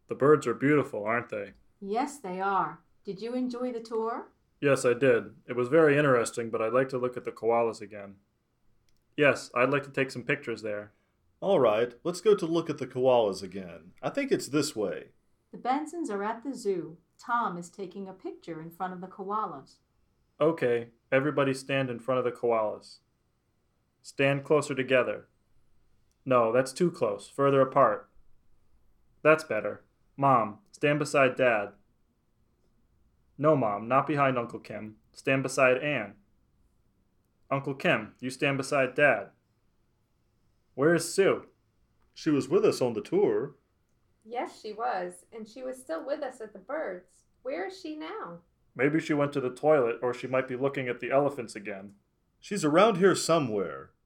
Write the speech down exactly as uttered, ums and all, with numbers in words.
The birds are beautiful, aren't they? Yes, they are. Did you enjoy the tour? Yes, I did. It was very interesting, but I'd like to look at the koalas again. Yes, I'd like to take some pictures there. All right, let's go to look at the koalas again. I think it's this way. The Bensons are at the zoo. Tom is taking a picture in front of the koalas. Okay, everybody stand in front of the koalas. Stand closer together. No, that's too close. Further apart. That's better. Mom, stand beside Dad. No, Mom, not behind Uncle Kim. Stand beside Ann. Uncle Kim, you stand beside Dad. Where is Sue? She was with us on the tour. Yes, she was, and she was still with us at the birds. Where is she now? Maybe she went to the toilet, or she might be looking at the elephants again. She's around here somewhere.